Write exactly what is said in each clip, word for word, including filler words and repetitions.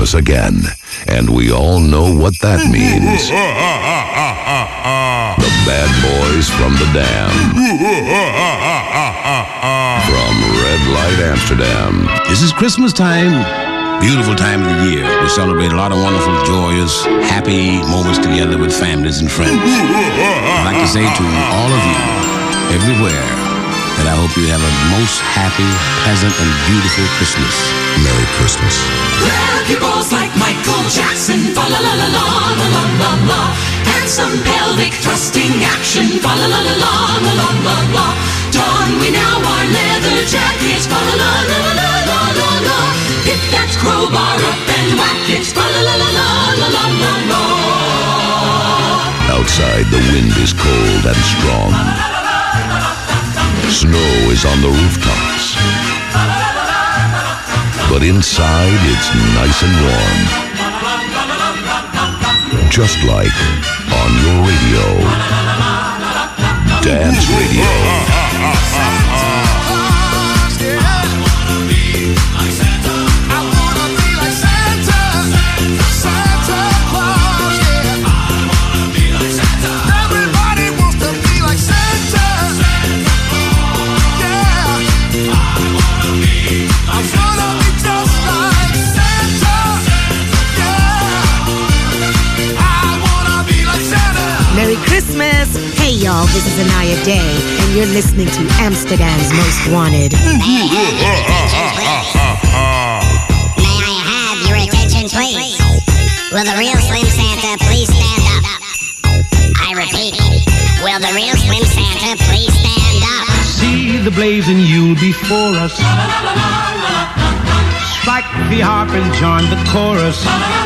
Christmas again, and we all know what that means. The Bad Boys from the Dam. From Red Light Amsterdam. This is Christmas time. Beautiful time of the year. We celebrate a lot of wonderful, joyous, happy moments together with families and friends. I'd like to say to all of you, everywhere, that I hope you have a most happy, pleasant, and beautiful Christmas. Merry Christmas. Grab your balls like Michael Jackson, fa la la la la la la la la, and some pelvic thrusting action, fa la la la la la la la la. Don we now our leather jackets, fa la la la la la la la. Pick that crowbar up and whack it, fa la la la la la la la. Outside the wind is cold and strong. Snow is on the rooftops. But inside it's nice and warm. Just like on your radio. Dance Radio. Merry Christmas! Hey y'all, this is Anaya Day, and you're listening to Amsterdam's Most Wanted. May I have your attention, please? Will the real Slim Santa please stand up? I repeat, will the real Slim Santa please stand up? See the blazing Yule before us. Strike the harp and join the chorus.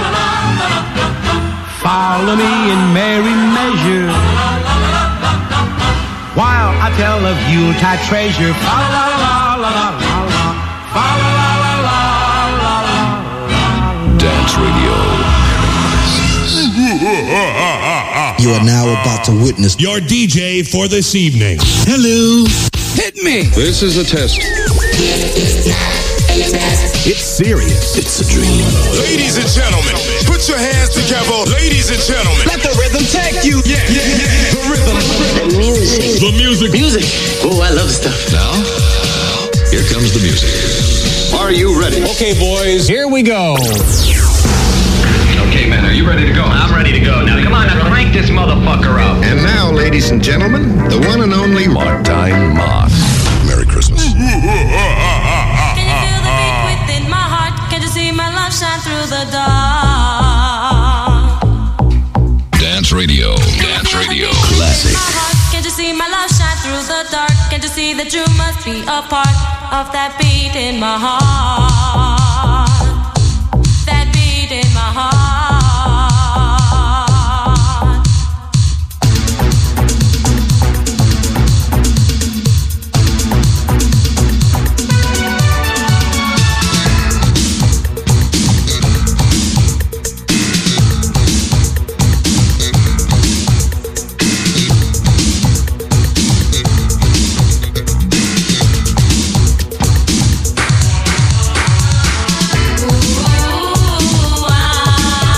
Follow me in merry measure, while I tell of Yuletide treasure. Fa la la la la la la, fa la la la la la la. Dance Radio. You are now about to witness your D J for this evening. Hello. Hit me. This is a test. It's serious. It's a dream. Ladies and gentlemen, put your hands together. Ladies and gentlemen, Let the rhythm take you. yeah, yeah, yeah. The rhythm. The music. The music. Music. Oh, I love this stuff. Now, here comes the music. Are you ready? Okay, boys, here we go. Okay, man, are you ready to go? I'm ready to go. Now, come on, now crank this motherfucker up. And now, ladies and gentlemen, the one and only Martijn Maas. Merry Christmas. Can you feel the beat within my heart? Can you see my love shine through the dark? Dance Radio. Dance Radio. Classic. Can't you see my love shine through the dark? Can't you see that you must be a part of that beat in my heart? That beat in my heart. Ooh, ah.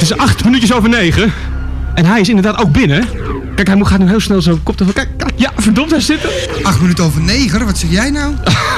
Het is acht minuutjes over negen. En hij is inderdaad ook binnen. Kijk, hij gaat nu heel snel zo kop te... Kijk, kijk, ja, verdomd, hij zit er. Acht minuten over negen, wat zeg jij nou?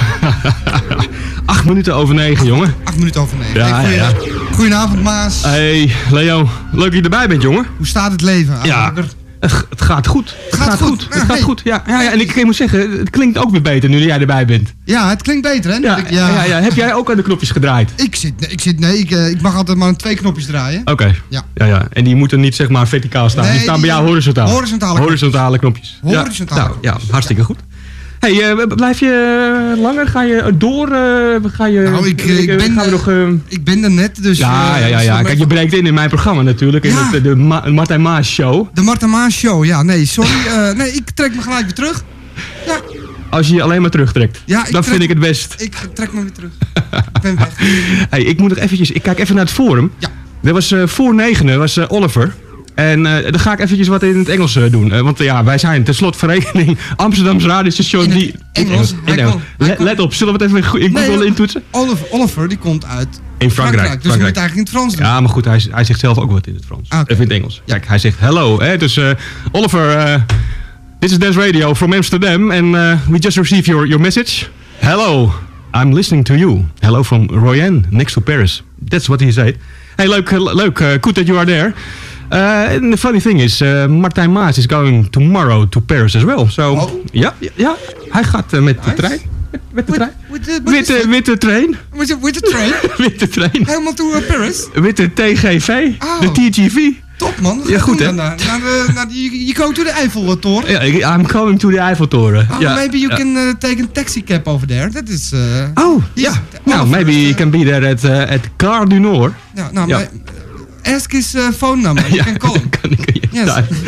Acht minuten over negen, jongen. Acht minuten over negen. Ja, hey, goeie, ja, ja. Goedenavond, Maas. Hey, Leo. Leuk dat je erbij bent, jongen. Hoe staat het leven? Ja, het, het gaat goed. Het gaat, gaat goed. goed. Het ja, gaat hey. goed, ja. ja, ja. En ik, ik moet zeggen, het klinkt ook weer beter nu jij erbij bent. Ja, het klinkt beter, hè? Ja, ik, ja. Ja, ja. Heb jij ook aan de knopjes gedraaid? Ik zit, ik zit nee, ik, ik mag altijd maar twee knopjes draaien. Oké. Okay. Ja. Ja, ja. En die moeten niet zeg maar verticaal staan. Nee, die staan die, bij jou horizontaal. Horizontale, horizontale knopjes. Horizontale ja. knopjes. Nou, ja, hartstikke goed. Hey, uh, blijf je langer? Ga je door? Uh, ga je, nou, ik, ik, uh, ben, gaan we nog, uh... ik ben er net, dus... Ja, ja, ja. ja. Kijk, je breekt in in mijn programma natuurlijk. Ja. In het, de Ma Martijn Maas Show. De Martijn Maas Show, ja. Nee, sorry. uh, nee, ik trek me gelijk weer terug. Ja. Als je je alleen maar terugtrekt. Ja, dan trek, vind ik het best. Ik trek me weer terug. Ik ben weg. Hey, ik moet nog eventjes... Ik kijk even naar het forum. Ja. Er was uh, voor negenen was uh, Oliver... En uh, dan ga ik eventjes wat in het Engels uh, doen. Uh, want uh, ja, wij zijn tenslotte vereniging Amsterdamse radiostation die... In Engels? In Engels. In Engels. Let, let op, zullen we het even in Google nee, intoetsen? Oliver, Oliver die komt uit in Frankrijk. Frankrijk. Dus Frankrijk. we moeten eigenlijk in het Frans doen. Ja, maar goed, hij, hij zegt zelf ook wat in het Frans. Ah, okay. Even in het Engels. Kijk, hij zegt hello. Hè? Dus uh, Oliver, uh, this is Dance Radio from Amsterdam. And uh, we just received your, your message. Hello, I'm listening to you. Hello from Royan, next to Paris. That's what he said. Hey, leuk, leuk. Uh, good that you are there. Uh, and the funny thing is, uh, Martijn Maas is going tomorrow to Paris as well. So, oh. ja, ja, hij gaat uh, met nice. de trein. Met, met de trein. With the, with the, witte trein. With the, with the train? Witte trein. Helemaal to uh, Paris? Witte T G V. Oh. De T G V. Top man. Ja, goed hè. Naar, naar de, naar de, you go to the Eiffeltoren. Ja, yeah, I'm going to the Eiffeltoren. Oh, yeah. Maybe you yeah. can uh, take a taxi cab over there. That is... Uh, oh, ja. Yeah. Nou, maybe uh, you can be there at, uh, at Gare du Nord. Ja, nou, yeah. Ask his uh, phone number. You ja, can call him. Kan ik yes.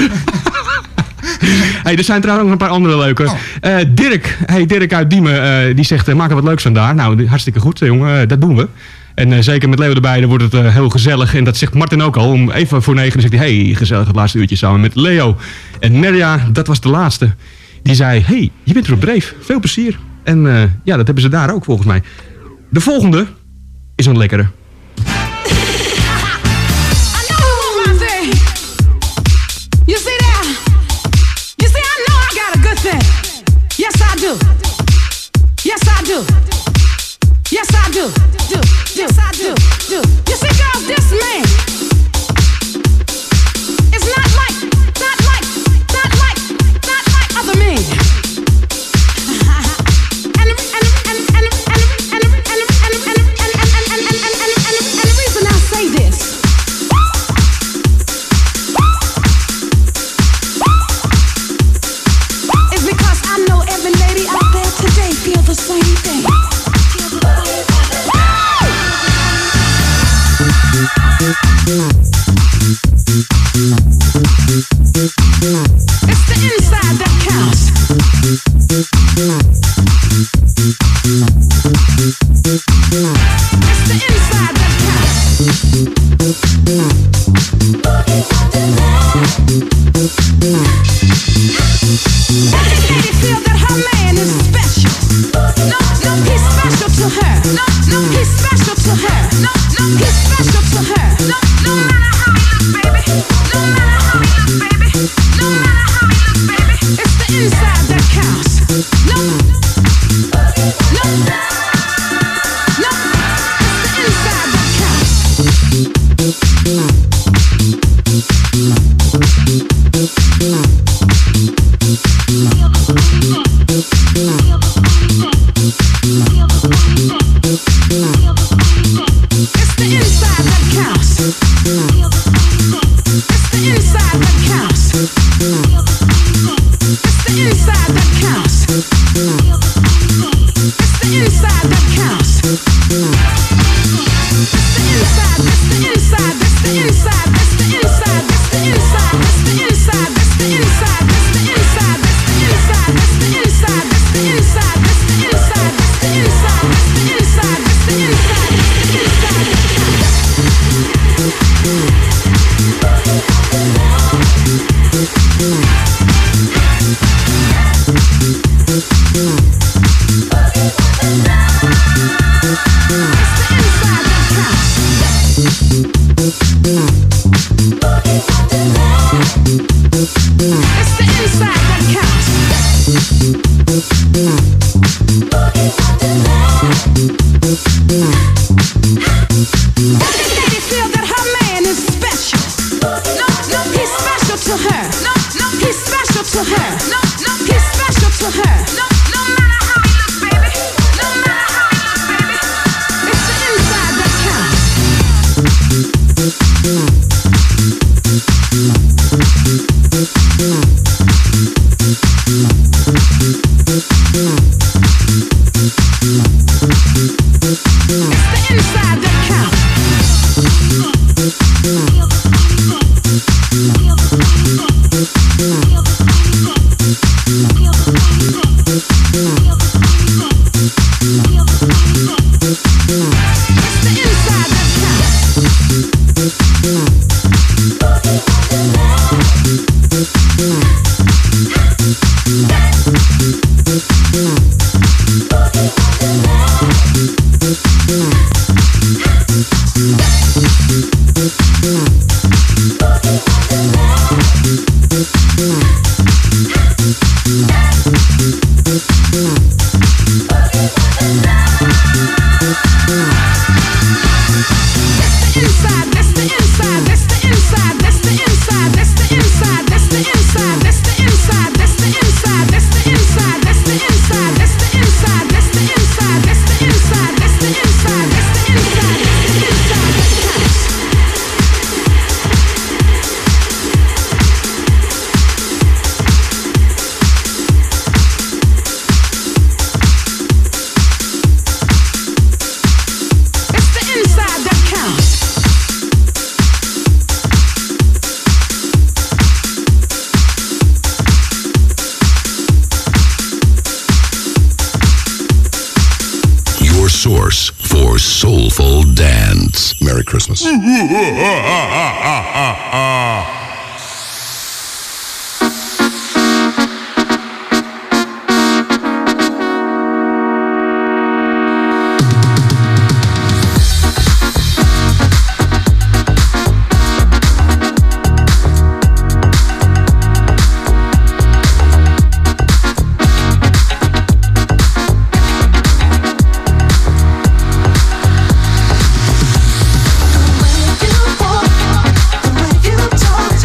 Hey, er zijn trouwens nog een paar andere leuke. Oh. Uh, Dirk, hey, Dirk uit Diemen, uh, die zegt, uh, maak er wat leuks vandaag. Nou, hartstikke goed, jongen, uh, dat doen we. En uh, zeker met Leo erbij, dan wordt het uh, heel gezellig. En dat zegt Martin ook al. Om even voor negen zegt hij, hey, gezellig het laatste uurtje samen met Leo. En Merja, dat was de laatste. Die zei, hey, je bent er op dreef. Veel plezier. En uh, ja, dat hebben ze daar ook volgens mij. De volgende is een lekkere. You see that? You see, I know I got a good thing. Yes, I do. Yes, I do. Yes, I do. Do. Yes, I do. Do. You see, girls, this man is not like, not like, not like, not like other men. And and and and and and and and and and the reason I say this. Feel the same thing. It's the inside that counts. It's the inside that counts. Every lady feel that her man is special. No, no, he's special to her. No, no, he's special to her. No, no, he's special to her. No, no matter how he looks, baby. No matter how he looks, baby. No matter how he looks, baby. It's the inside that counts. No, no, no. It's the inside that counts. It's the inside that counts. It's the inside that counts. It's the inside that counts. It's the inside that counts. It's the inside, that's the inside, that's the inside, that's the inside, that's the inside, that's the inside, that's the inside, that's the inside, that's the inside, that's the inside, that's the inside, that's the inside, that's the inside, that's the inside, that's the inside, It's the inside that counts. inside that counts. Every lady feel that her man is special. No, no, he's special to her. No, no, he's special to her. No, no, he's special to her. No, no matter how he looks, baby. No matter how he looks, baby. It's the inside that counts. It's the inside that counts. It's the inside that Source for soulful dance. Merry Christmas. Talk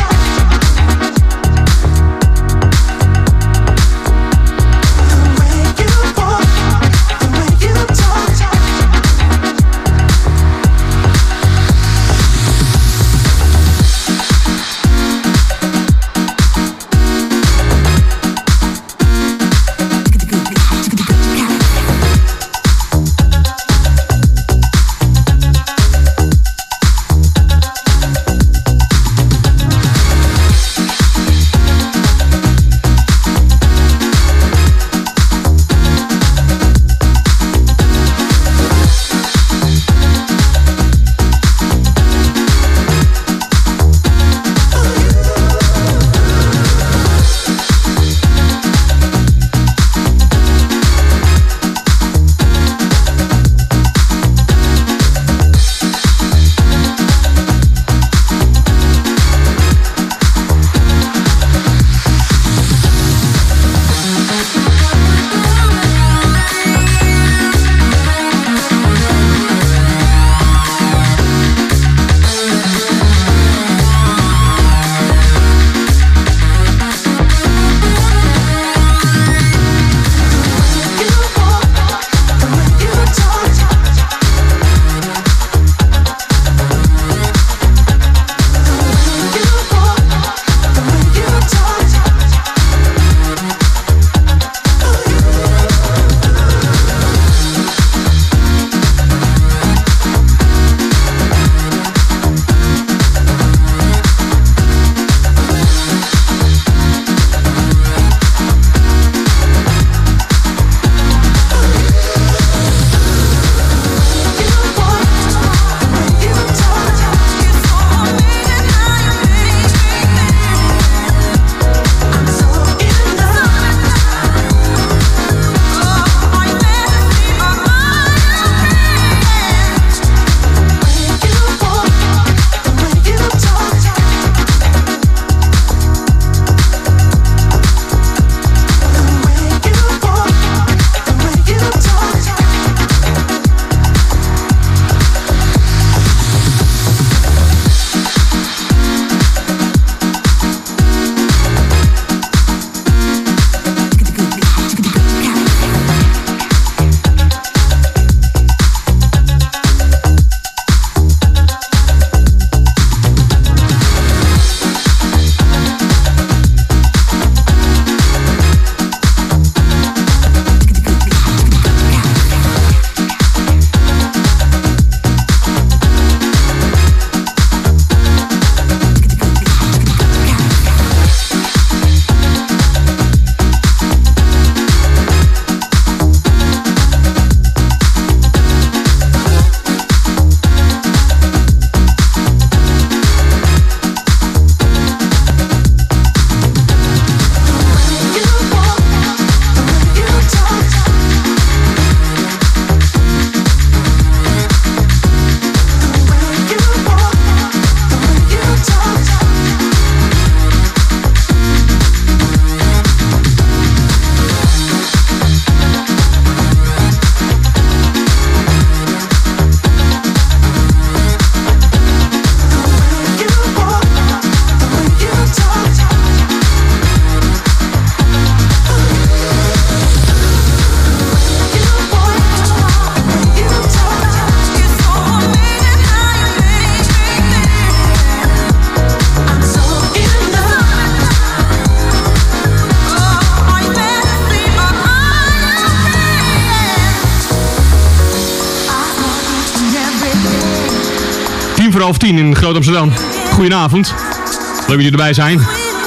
tien voor half tien in Groot Amsterdam. Goedenavond. Leuk dat jullie erbij zijn.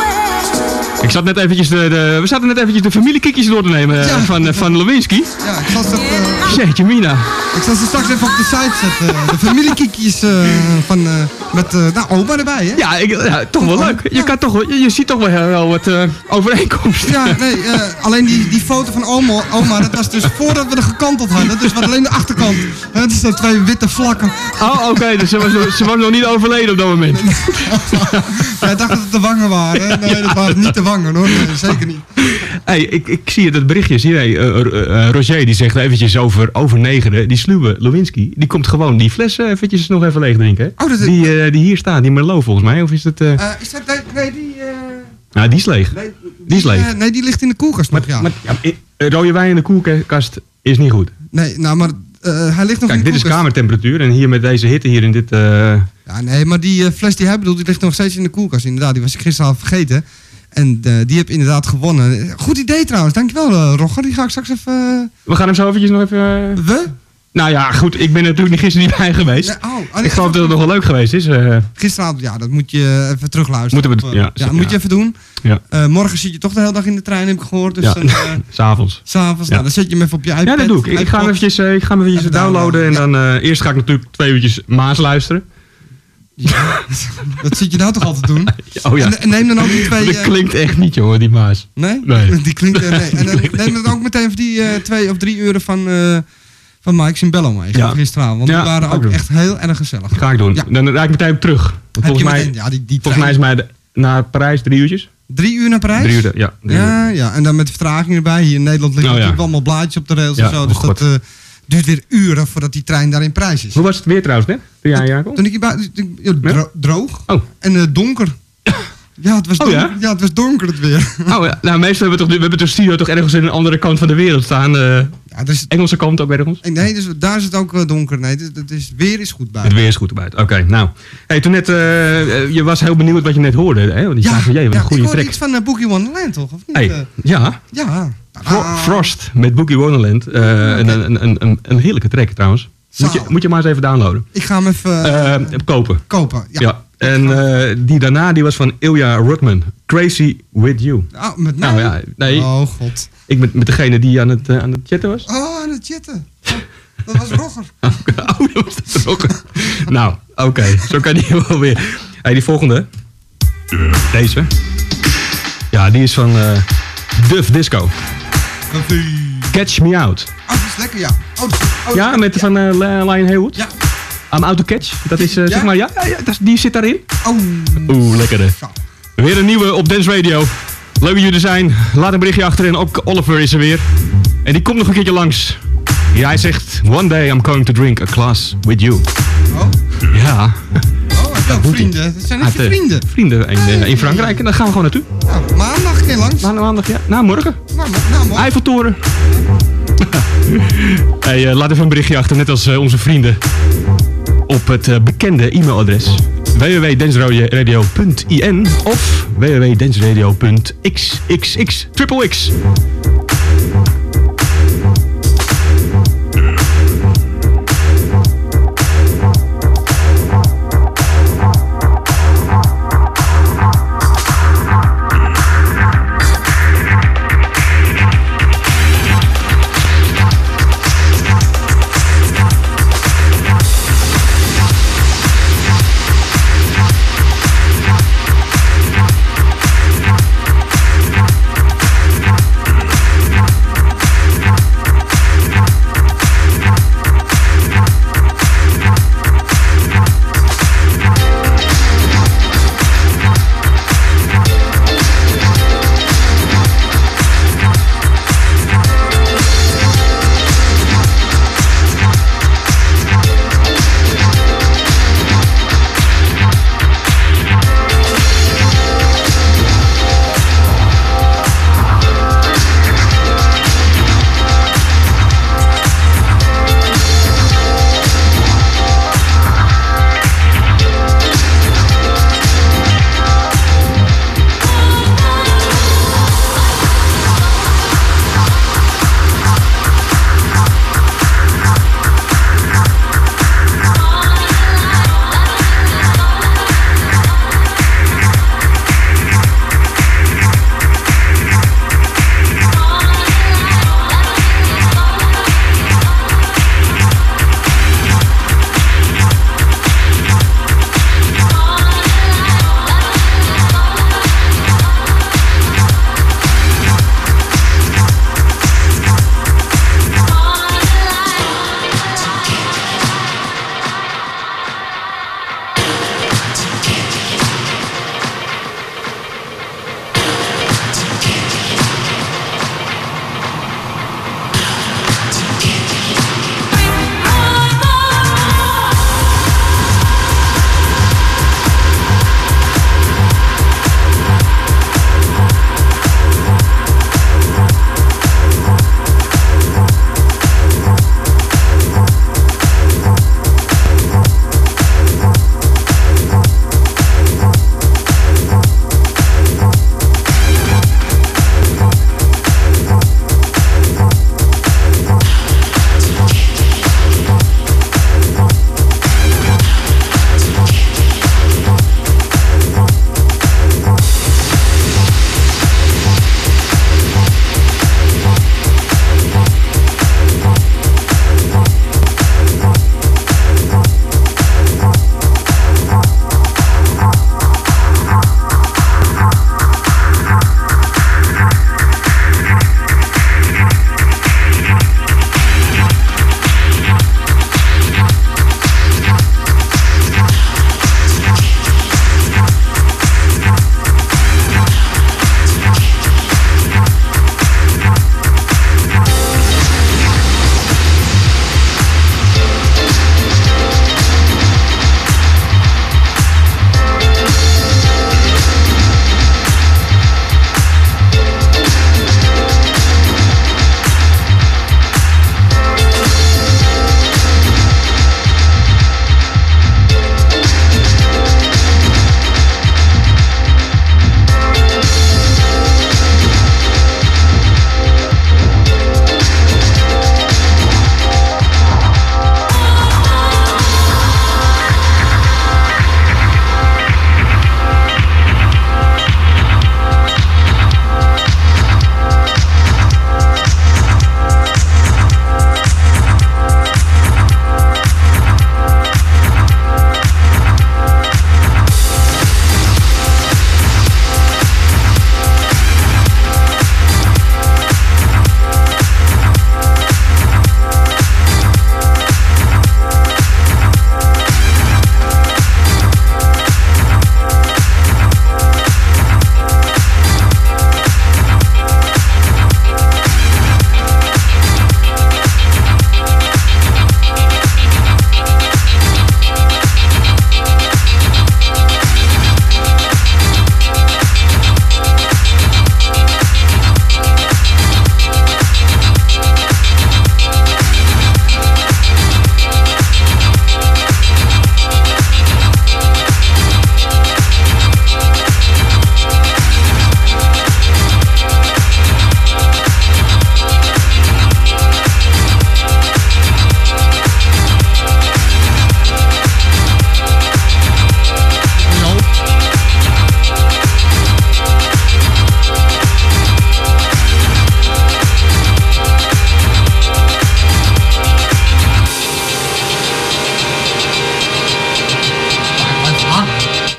Ik zat net eventjes de, de, we zaten net eventjes de familiekiekjes door te nemen ja. van, van Lewinsky. Ja, ik zal ze uh, Jeetje mina. Ik zal ze straks even op de site zetten. De familiekiekjes uh, van, uh, met uh, nou, oma erbij, hè? Ja, ik, ja toch wel leuk. Je, ja. kan toch wel, je, je ziet toch wel, wel wat uh, overeenkomsten. Ja, nee, uh, alleen die, die foto van oma, oma, dat was dus voordat we er gekanteld hadden. Dus we hadden alleen de achterkant. En het zijn twee witte vlakken. Oh, oké, okay, dus ze was, nog, ze was nog niet overleden op dat moment. Jij dacht dat het de wangen waren. Nee, dat waren niet de wangen, hoor. Nee, zeker niet. Hey, ik, ik zie dat berichtje. Zie je, uh, uh, Roger die zegt eventjes over, over negenen. Die sluwe Lewinsky, die komt gewoon die fles uh, eventjes nog even leeg drinken. Hè? Oh, dat is... die, uh, die hier staat, die Merlot volgens mij. Of is het... Uh... Uh, is dat... Nee, die... Uh... Nou, die is leeg. Nee, die, die is leeg. Uh, nee, die ligt in de koelkast nog, maar, ja. Maar, ja rode wijn in de koelkast is niet goed. Nee, nou, maar uh, hij ligt nog Kijk, in de dit koelkast. is kamertemperatuur en hier met deze hitte hier in dit... Uh... Ja, nee, maar die uh, fles die hij bedoelt, die ligt nog steeds in de koelkast. Inderdaad, die was ik gisteravond vergeten. En uh, die heb inderdaad gewonnen. Goed idee trouwens, dankjewel uh, Rogger. Die ga ik straks even... Uh... We gaan hem zo eventjes nog even... Uh... We? Nou ja, goed, ik ben er natuurlijk gisteren niet bij geweest. Nee, oh, oh, nee, ik geloof dat het nog wel leuk geweest is. Uh... Gisteravond, ja, dat moet je even terugluisteren. Moeten we, op, uh, ja, ja, ja, moet je even doen. Ja. Uh, morgen zit je toch de hele dag in de trein, heb ik gehoord. Dus ja, dan, uh, s'avonds. S'avonds, ja. nou, dan zet je hem even op je iPad. Ja, dat doe ik. Ik ga hem eventjes, uh, ik ga hem eventjes even downloaden. downloaden. En ja. dan uh, eerst ga ik natuurlijk twee uurtjes Maas luisteren. Ja, dat zit je nou toch altijd doen? Oh ja. En, en neem dan ook die twee... Dat klinkt echt niet, joh, die Maas. Nee? Nee. Die klinkt... Uh, nee. En dan neem dan ook meteen voor die uh, twee of drie uren van... Uh, van Mike Simbello mee, ja. gisteravond. Want ja, die waren ook doen. echt heel erg gezellig. Ga ik doen. Ja. Dan rijd ik meteen terug. Volgens, mij, meteen, ja, die, die volgens mij is mij de, naar Parijs drie uurtjes. Drie uur naar Parijs? Drie uur, ja. Drie ja, uur. ja, en dan met vertraging erbij. Hier in Nederland liggen oh, natuurlijk ja. allemaal blaadjes op de rails ja, en zo. Dus oh, dat uh, duurt weer uren voordat die trein daar in Parijs is. Hoe was het weer trouwens, net? Toen jij hier aankwam? Toen ik hierbij... Ja, dro droog. Oh. En uh, donker. Ja, het was donker, oh, ja? ja, het was donker het weer. Oh ja, nou meestal hebben we, toch, we hebben de studio toch ergens in een andere kant van de wereld staan. Uh, ja, dus, Engelse kant ook ergens? Nee, dus daar is het ook uh, donker. Nee, het, het is, weer is goed buiten. Het weer is goed buiten, oké. Okay, nou, hey, toen net, uh, je was heel benieuwd wat je net hoorde. Hè? Want die ja, van, jee, wat ja, een goede ik hoorde track. iets van uh, Boogie Wonderland, toch? Of niet? Hey, uh, ja. Ja. Fro Frost met Boogie Wonderland. Uh, okay. een, een, een, een, een heerlijke track trouwens. Moet je, moet je maar eens even downloaden. Ik ga hem even... Uh, uh, kopen. Kopen, ja. ja. En uh, die daarna die was van Ilja Rutman. Crazy With You. Oh, met mij? Nou, ja, nee, oh god. Ik met, met degene die aan het, uh, aan het chatten was. Oh, aan het chatten. Oh, dat was Rogger. Oh, dat was Rogger. Nou, oké. Okay. Zo kan die wel weer. Hey, die volgende. Deze. Ja, die is van uh, Duff Disco. Catch Me Out. Oh, dat is lekker, ja. Oh, oh, ja, met ja. van uh, Lion Haywood. Ja. I'm Out to Catch. Dat is, uh, ja? zeg maar, ja, ja, dat, die zit daarin. Oh. Oeh, lekker hè. Weer een nieuwe op Dance Radio. Leuk dat jullie er zijn. Laat een berichtje achter en ook Oliver is er weer. En die komt nog een keertje langs. Ja, hij zegt, one day I'm going to drink a glass with you. Oh. Ja. Oh, dat ja, vrienden. Dat zijn echt je vrienden. Vrienden in, hey. in Frankrijk. En daar gaan we gewoon naartoe. Nou, maandag een keer langs. Na, maandag, ja. Na morgen. Nou, nou morgen. Eiffeltoren. Hey, uh, laat even een berichtje achter, net als uh, onze vrienden. Op het uh, bekende e-mailadres w w w punt dansradio punt i n of w w w punt dansradio punt x x x triple x.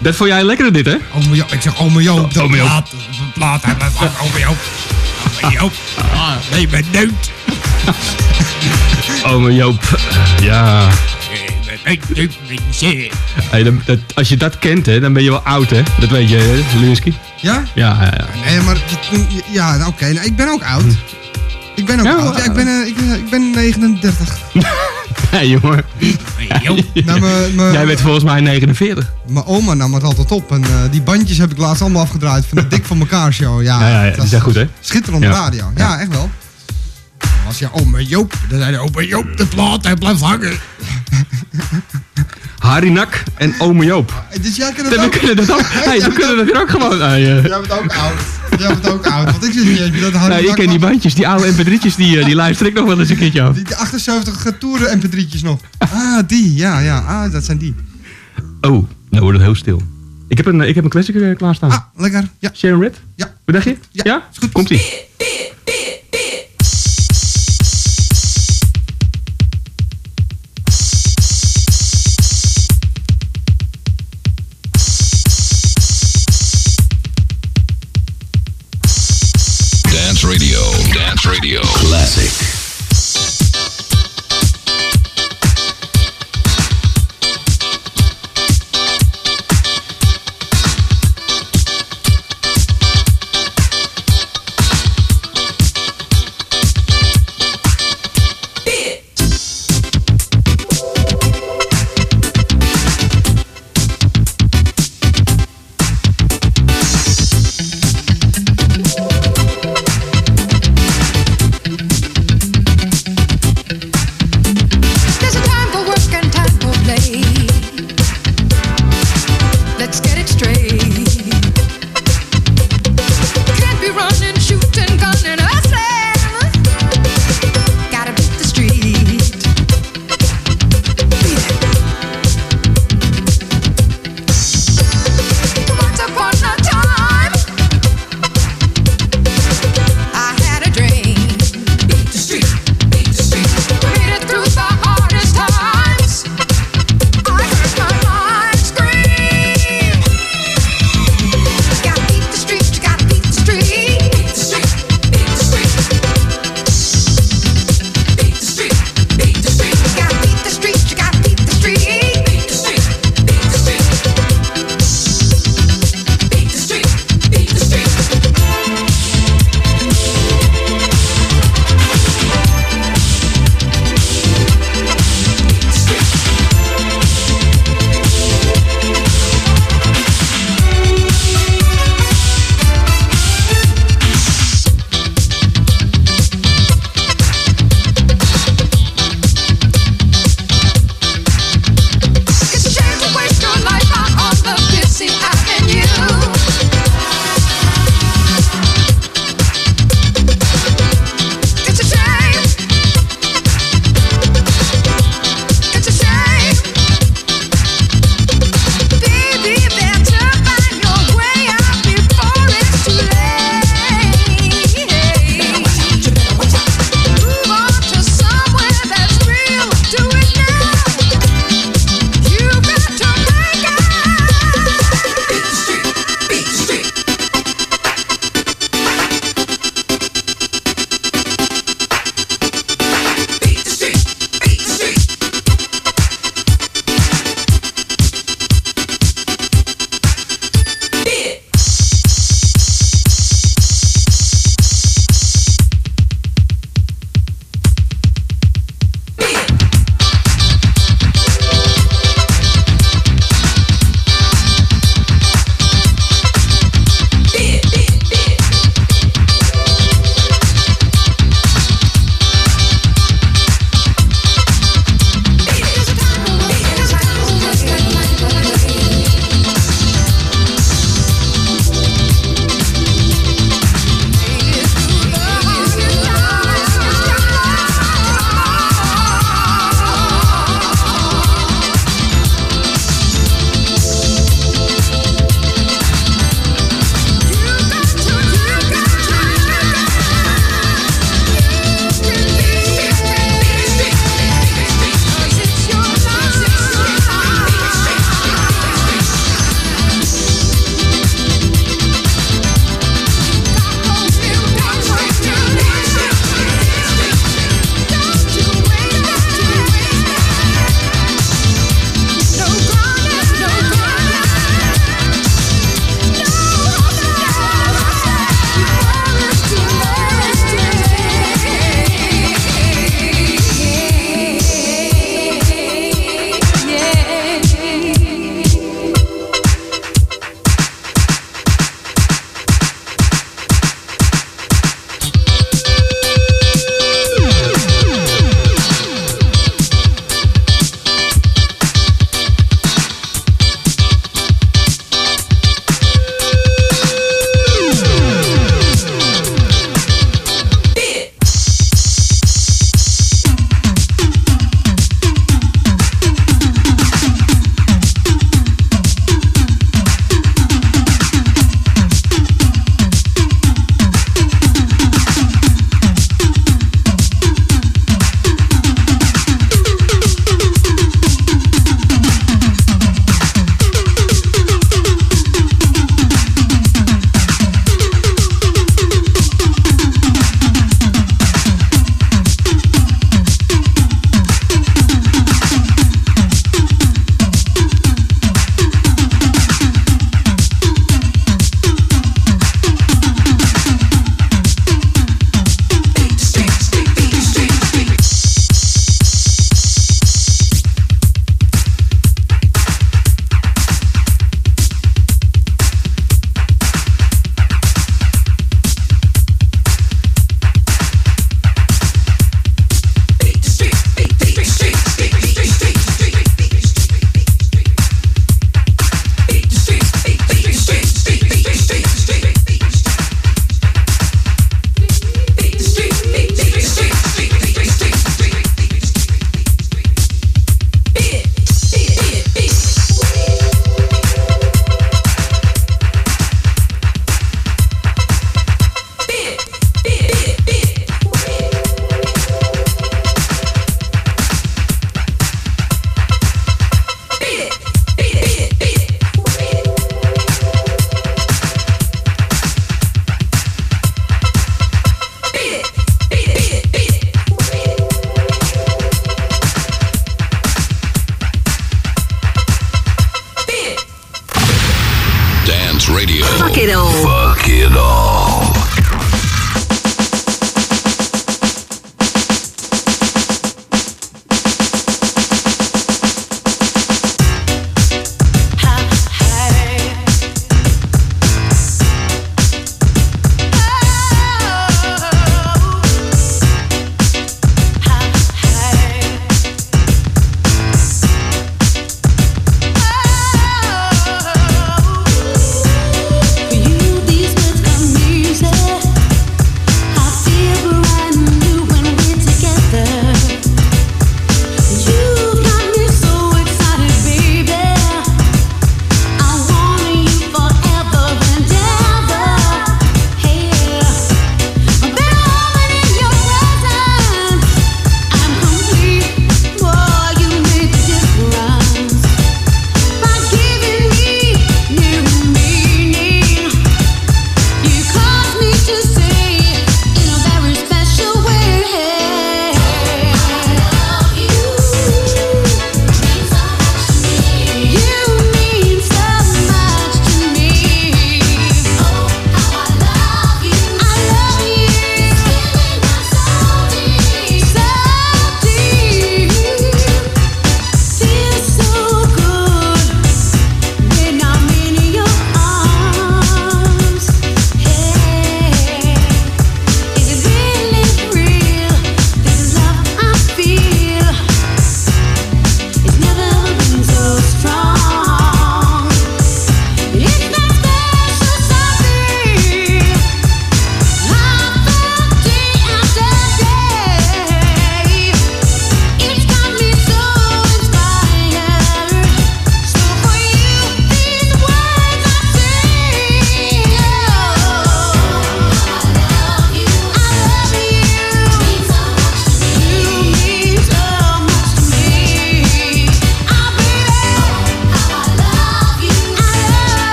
Dat vond jij lekker dit, hè? Ome Joop, ik zeg ome Joop, de Ome Joop. plaat, de plaat, hij blijft hangen, ome Joop. Ome Joop, ah, nee, ben dood. Ome Joop, ja. Ik ben dood, mensen. Hey, dat, dat, als je dat kent, hè, dan ben je wel oud, hè? Dat weet je, hè, Lewinsky? Ja? Ja, ja, ja. Nee, maar, dat- ja, nou, oké, nou, ik ben ook oud. Ik ben ook Ja, oud, ja, ik ben, eh, ik, eh, ik ben negenendertig. Nee, jongen. Nou, me- me- Jij bent volgens mij negenenveertig. Mijn oma nam het altijd op en eh, die bandjes heb ik laatst allemaal afgedraaid van de Dik van elkaar show. Ja, Ja, ja, ja, dat die zijn goed, hè? Schitterende Ja. radio. Ja, echt wel. Dan was ja ome Joop, dan zei hij ome Joop, de plaat, hij blijft hangen. Harry Nak en ome Joop. Dus jij kent het We ook? kunnen dat ook. Hey, we kunnen dat hier ook gewoon. Hey, eh. Jij bent ook oud. Jij bent ook oud, want ik zit niet eens bij dat Harry Nee, ik Nak ken die mag- bandjes, die oude M P drietjes, die, eh, die luister ik nog wel eens een keertje af. Die, die achtenzeventig toeren M P drietjes nog. Ah, die, ja, ja, ah, dat zijn die. Oh, nou wordt het heel stil. Ik heb een, ik heb een classic uh, klaarstaan. Ah, lekker. Ja. Sharon Red? Ja. Wat dacht je? Ja, Is goed. Komt-ie. Dance Radio. Dance Radio. Classic.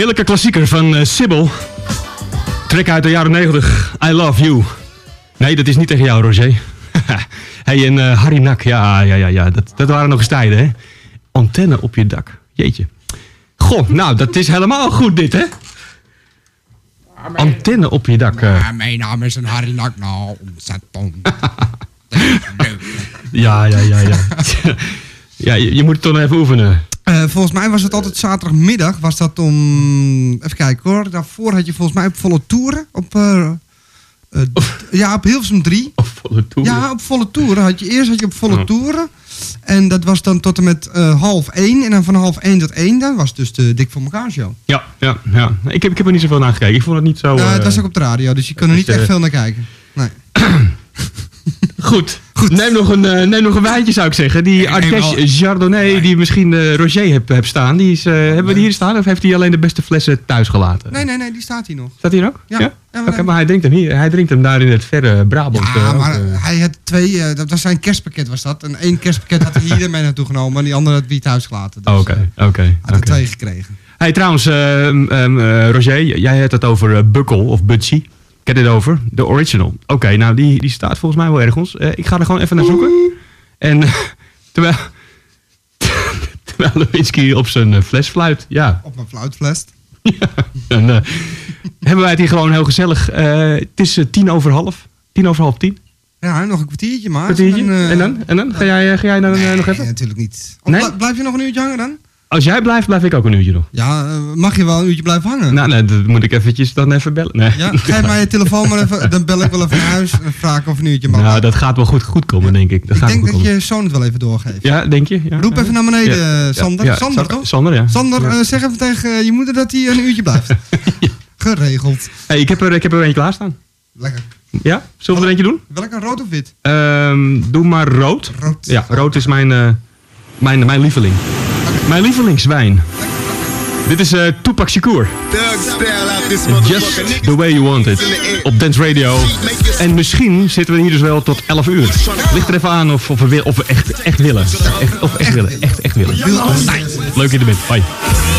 heerlijke klassieker van uh, Sybil. Track uit de jaren negentig. I Love You. Nee, dat is niet tegen jou, Roger. Hey, en uh, Harry Nak. Ja, ja, ja, ja. Dat, dat waren nog eens tijden, hè. Antenne op je dak. Jeetje. Goh, nou, dat is helemaal goed dit, hè. Antenne op je dak. Uh. Ja, mijn naam is een Harry Nak. Nou, ontzettend. Ja, ja, ja, ja. Ja, je, je moet het toch nog even oefenen. Uh, volgens mij was het altijd zaterdagmiddag. Was dat om... Even kijken hoor. Daarvoor had je volgens mij op volle toeren. Op, uh, uh, ja, op Hilversum drie. Op volle toeren? Ja, op volle toeren. Had je, eerst had je op volle Oh. toeren. En dat was dan tot en met uh, half één. En dan van half één tot één. Dat was dus de Dik voor elkaar show. Ja, ja, ja. Ik heb, ik heb er niet zoveel naar gekeken. Ik vond het niet zo... Nou, het uh, was ook op de radio. Dus je kon er niet dus, echt uh, veel naar kijken. Nee. Goed. Goed. Neem, nog een, uh, neem nog een wijntje, zou ik zeggen. Die Ardèche Chardonnay, die misschien uh, Roger hebt heb staan. Die is, uh, hebben we die hier staan? Of heeft hij alleen de beste flessen thuis gelaten? Nee, nee, nee. Die staat hier nog. Staat hij hier ook? Ja. ja? Ja, Oké, maar hij drinkt hem hier. Hij drinkt hem daar in het verre Brabant. Ja, uh, maar ook, uh. hij had twee... Uh, dat was zijn kerstpakket was dat. En één kerstpakket had hij hier mee naartoe genomen. En die andere had hij thuis gelaten. Dus, Oké, oké. Hij had er oké. twee gekregen. Hey, trouwens, uh, um, uh, Roger, jij hebt het over uh, Buckle of Butsy. Ik heb dit over. De original. Oké, okay, nou die, die staat volgens mij wel ergens. Uh, ik ga er gewoon even naar zoeken. En uh, terwijl, terwijl Lewinsky op zijn uh, fles fluit. Ja. Op mijn fluitfles. Ja. En, uh, hebben wij het hier gewoon heel gezellig. Uh, het is uh, tien over half. Tien over half tien. Ja, nog een kwartiertje maar. Kwartiertje. En, uh, en dan? En dan? Ga jij, uh, ga jij dan uh, nee, nog even? Nee, natuurlijk niet. Of Nee? bl- blijf je nog een uurtje hangen dan? Als jij blijft, blijf ik ook een uurtje nog. Ja, uh, mag je wel een uurtje blijven hangen? Nou, nee, dat moet ik eventjes dan even bellen. Nee. Ja, geef mij je telefoon maar even, dan bel ik wel even naar huis en vraag of een uurtje mag. Nou, dat gaat wel goed, goed komen, denk ik. Dat ik gaat denk goed dat komen. je zoon het wel even doorgeeft. Ja, denk je? Ja. Roep even naar beneden, Ja. Sander. Ja, ja. Sander, Sa- toch? Sander, ja. Sander, Ja. uh, zeg even tegen uh, je moeder dat hij een uurtje blijft. Ja. Geregeld. Hey, ik, heb er, ik heb er eentje klaarstaan. Lekker. Ja? Zullen we er eentje doen? Welke, rood of wit? Um, doe maar rood. Rood. Ja, rood is mijn, uh, mijn, mijn lieveling. Mijn lievelingswijn. Dit is uh, Tupac Shakur. Just the way you want it. Op Dance Radio. En misschien zitten we hier dus wel tot elf uur. Ligt er even aan of, of, we, wil, of we echt, echt willen. Echt, of echt willen. Echt, echt willen. Leuk in de bent. Bye.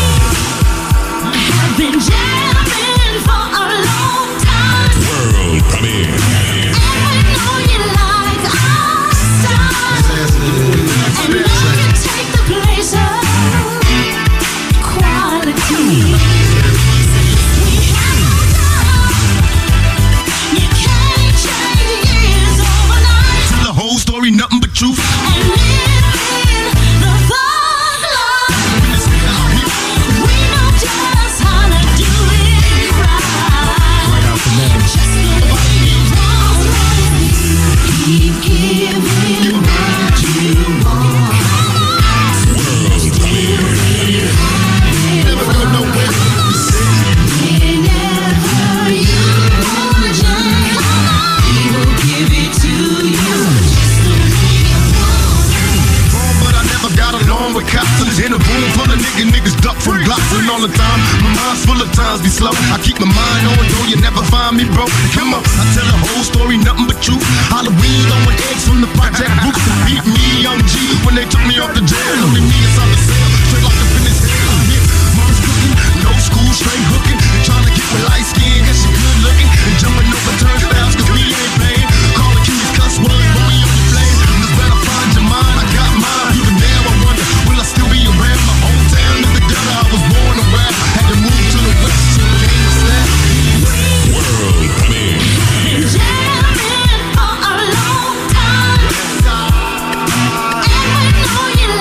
Been jamming for a long time. World premiere. And we know you like our style. And you can take the place of quality. We have no doubt. You can't change years overnight. Tell the whole story, nothing but truth. And living the thug life. We know just how to do it right. Just the way you want it. Keep giving what you want. World premiere. Never go nowhere. Whenever you want it, we will give it to you. Just the way you want it. Wrong, but I never got along with cops. In a room full of nigga, niggas duck from blocks. And all the time, my mind's full of times be slow. I keep my mind on, though you never find me broke. Come on, I tell the whole story, nothing but truth. Halloween, throwing eggs from the project roof. Beat me, young G, when they took me off the jail. Only me inside the cell, straight like a finish hell. Yeah, mom's cooking, no school, straight hooking. Trying to get with light skin, guess she good looking. And jumping over turnstiles, cause we ain't paying. Calling keys, cuss words, but we on the flame. Just better find your mind, I got mine. Even now I wonder, will I still be around? My hometown is the gutter, I was born to rap. Had to move to the west, so it ain't a slap. World premiere. Been jamming for a long time. And we know you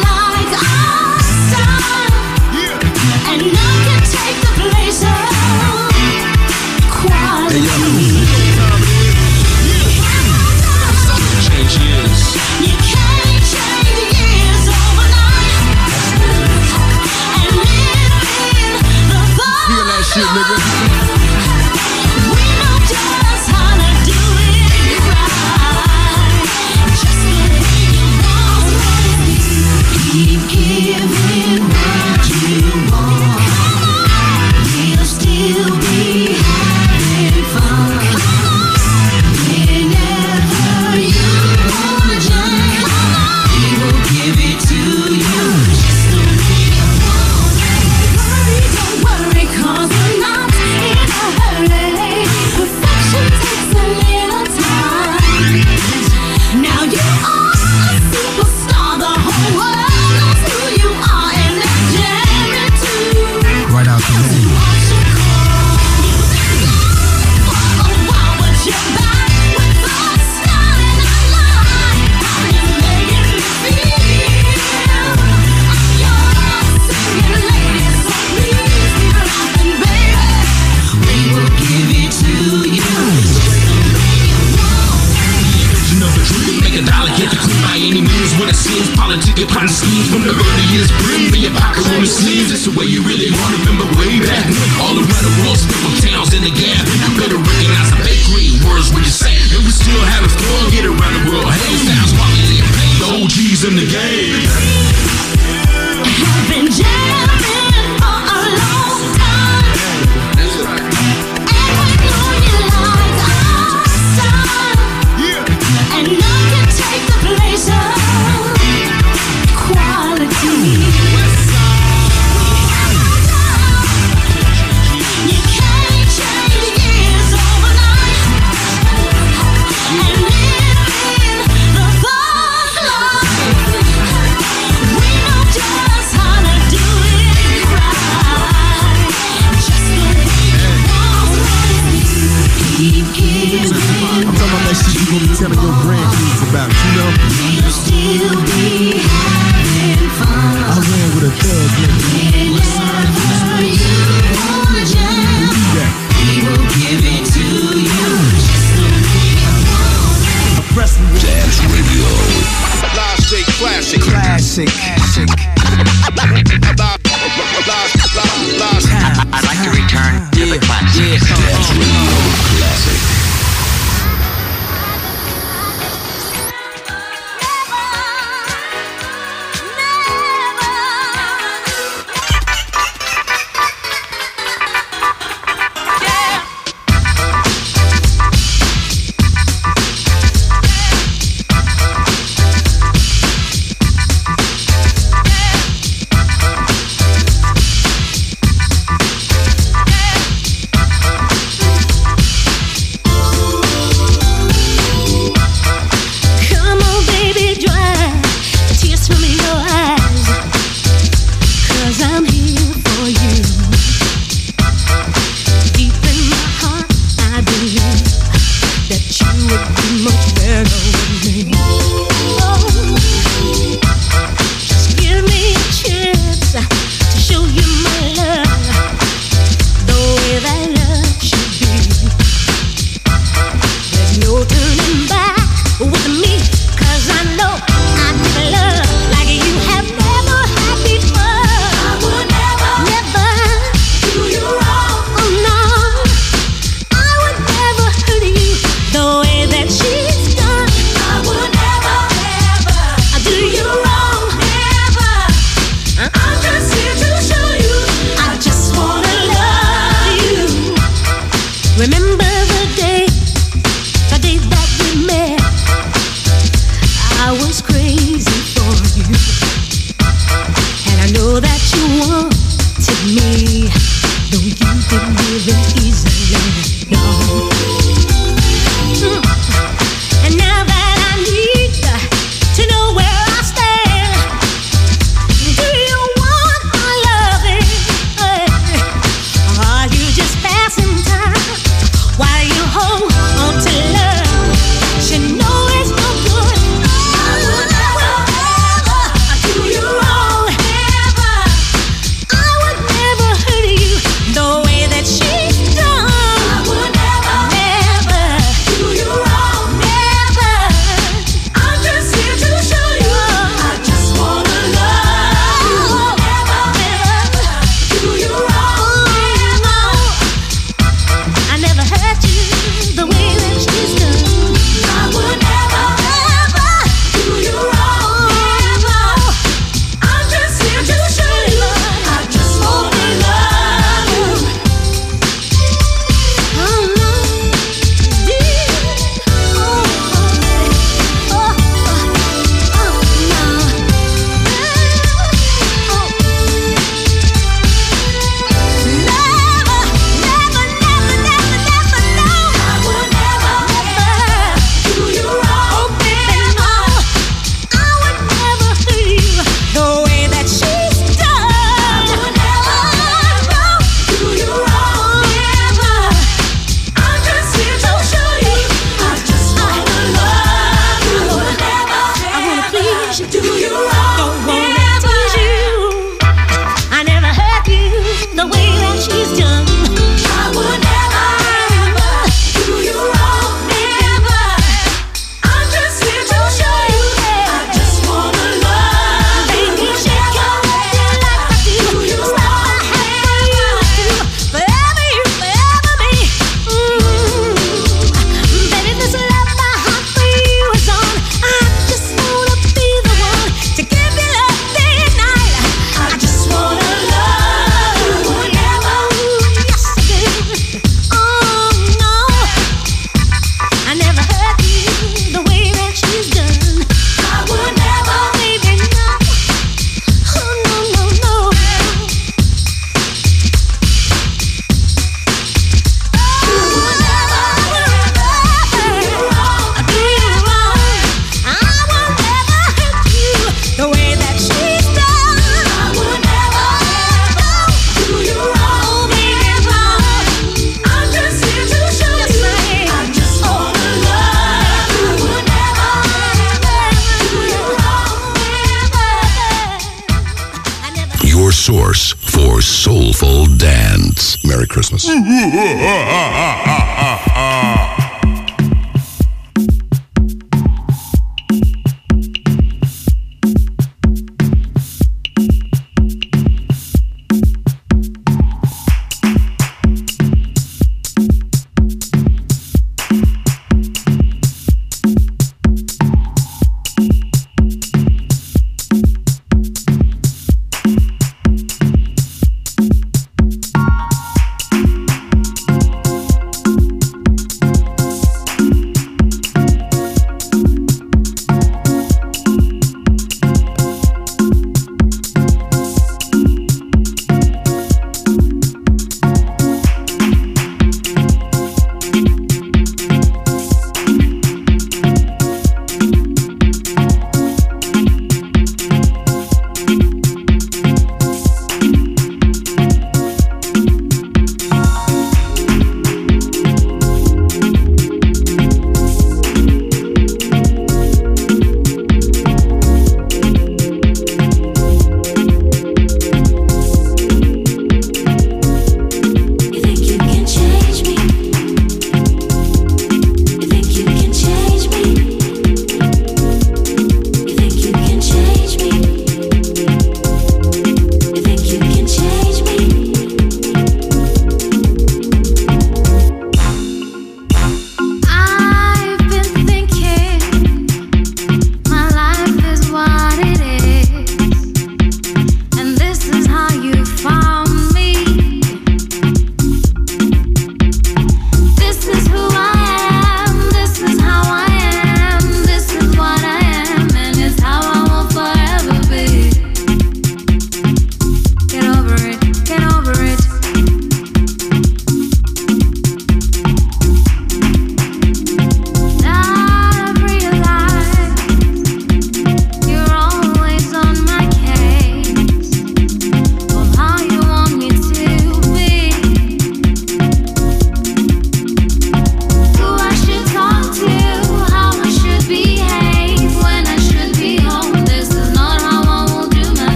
source for soulful dance. Merry Christmas.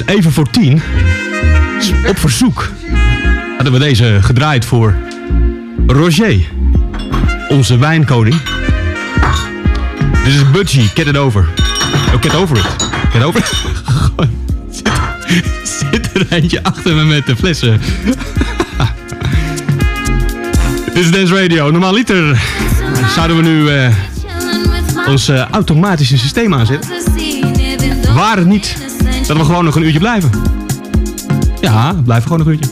even voor tien, op verzoek, hadden we deze gedraaid voor Roger, onze wijnkoning. Dit is Budgie, Get It Over. Oh, Get Over It. Get Over It. zit, zit er eentje achter me met de flessen. Dit is Dance Radio. Normaal liter zouden we nu uh, ons uh, automatische systeem aanzetten. Waar het niet dat we gewoon nog een uurtje blijven. Ja, we blijven gewoon nog een uurtje.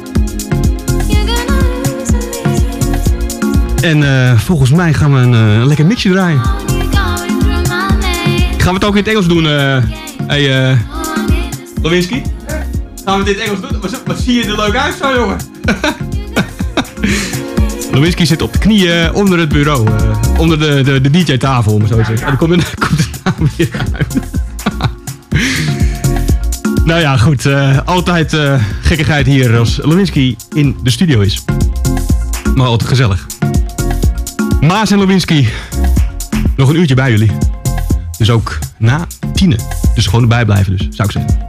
En uh, volgens mij gaan we een, uh, een lekker mixje draaien. Gaan we het ook in het Engels doen? Uh, hey, uh, Lewinsky? Gaan we dit Engels doen? Wat, wat zie je er leuk uit zo, jongen? Lewinsky zit op de knieën onder het bureau. Uh, onder de, de, de D J-tafel, om het zo te zeggen. En dan komt, de, komt het naam weer uit. Nou ja, goed. Uh, altijd uh, gekkigheid hier als Lewinsky in de studio is. Maar altijd gezellig. Maas en Lewinsky. Nog een uurtje bij jullie. Dus ook na tienen. Dus gewoon erbij blijven dus, zou ik zeggen.